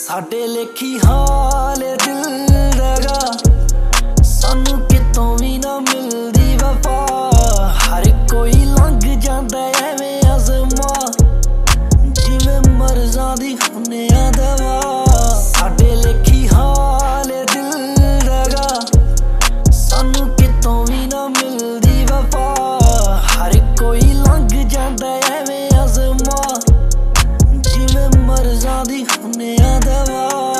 साडे लेखी हाल दिल दगा सानू कितों भी ना मिलदी वफा। हर कोई लंघ जांदा एवें अज़मा जिवें मर्ज़ां दी हुन्ने आ दवा। साडे लेखी हाल दिल दगा सानू कितों भी ना मिलदी वफा। हर कोई लंघ जांदा एवें अज़मा जिवें मर्ज़ां दी हुन्ने आ दवा।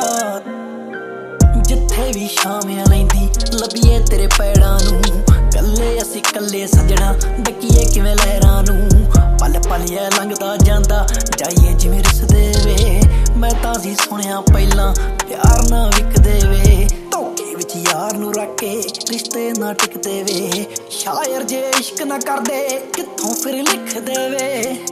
जिथे भी शामियां लैंदी लभीए तेरे पैड़ां नूं कल्ले असीं कल्ले सजना डकीए किवें लहरां नूं। पल पल ऐ लंघदा जांदा जाइए जिवें रिसदे वे। मैं तां सी सुणिया पहिलां प्यार ना विकदे वे। धोखे विच यार नूं रख के रिश्ते ना टिकदे वे। शायर जे इश्क ना करदे कित्थों फिर लिखदे वे।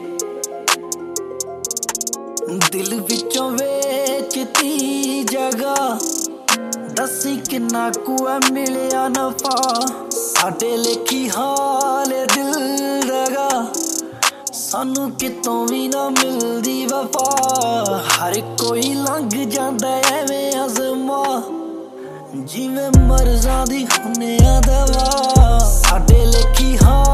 दिल विचों वेचती जगह दसी किन्ना कुआ मिलिया नफा। साडे लेखी हाल दिल दगा सानू कितों भी ना मिलदी वफा। हर कोई लंघ जांदा एवें अज़मा जिवें मर्ज़ां दी हुन्ने आ दवा। साडे लेखी हाल